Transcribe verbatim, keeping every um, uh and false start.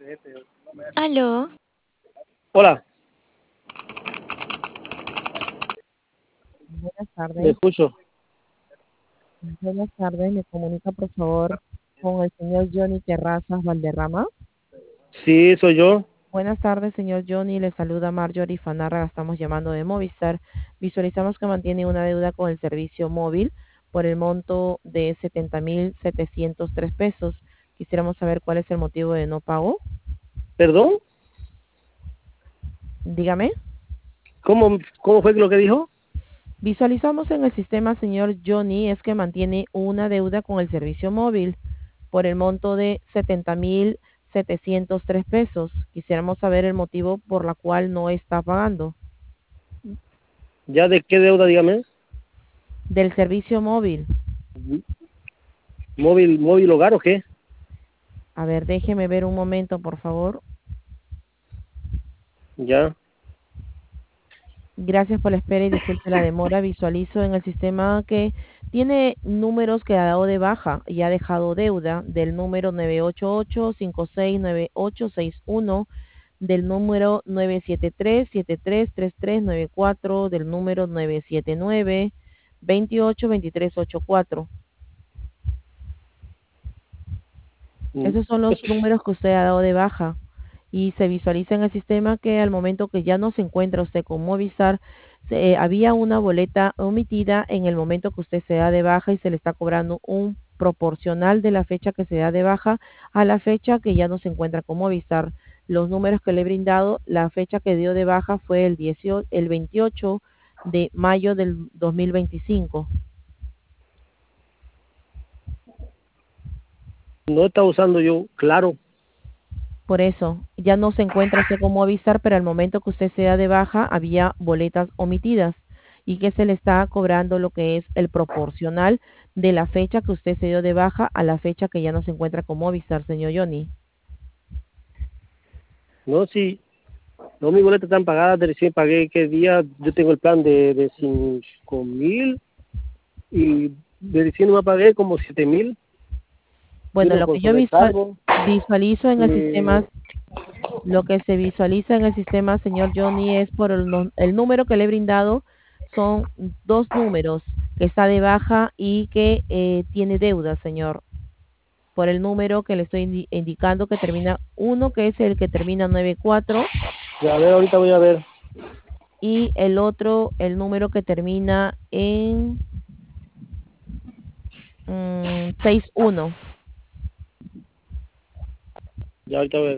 Aló, Hola, Buenas le tardes. escucho. Buenas tardes. Me comunica, por favor, con el señor Johnny Terrazas Valderrama. Sí, soy yo. Buenas tardes, señor Johnny. Le saluda Marjorie Fanarra. Estamos llamando de Movistar. Visualizamos que mantiene una deuda con el servicio móvil por el monto de setenta mil setecientos tres pesos. Quisiéramos saber cuál es el motivo de no pago. ¿Perdón? Dígame. ¿Cómo, cómo fue lo que dijo? Visualizamos en el sistema, señor Johnny, es que mantiene una deuda con el servicio móvil por el monto de setenta mil setecientos tres pesos. Quisiéramos saber el motivo por la cual no está pagando. ¿Ya de qué deuda, dígame? Del servicio móvil. ¿Móvil, móvil hogar o qué? A ver, déjeme ver un momento, por favor. Ya. Gracias por la espera y disculpe la demora. Visualizo en el sistema que tiene números que ha dado de baja y ha dejado deuda del número nueve ocho ocho cinco seis nueve ocho seis uno, del número nueve siete tres siete tres tres tres nueve cuatro, del número nueve siete nueve veintiocho veintitrés ochenta y cuatro. Mm, Esos son los números que usted ha dado de baja y se visualiza en el sistema que al momento que ya no se encuentra usted con Movistar, se- eh, había una boleta omitida en el momento que usted se da de baja y se le está cobrando un proporcional de la fecha que se da de baja a la fecha que ya no se encuentra con Movistar. Los números que le he brindado, la fecha que dio de baja fue el dieciocho, el veintiocho de mayo del dos mil veinticinco. No está usando yo, claro. Por eso, ya no se encuentra usted con Movistar, pero al momento que usted se da de baja, había boletas omitidas y que se le está cobrando lo que es el proporcional de la fecha que usted se dio de baja a la fecha que ya no se encuentra con Movistar, señor Johnny. No, sí. No, mis boletas están pagadas. De recién pagué. ¿Qué día? Yo tengo el plan de, de cinco mil y de recién me pagué como siete mil. Y Bueno, uno lo con que yo visual- sobrecargo. visualizo en el sistema, Eh, lo que se visualiza en el sistema, señor Johnny, es por el, no- el número que le he brindado, son dos números, que está de baja y que eh, tiene deuda, señor. Por el número que le estoy indi- indicando que termina uno, que es el que termina nueve cuatro, a ver, ahorita voy a ver. y el otro, el número que termina en mm, seis uno. Ya ahorita voy a ver.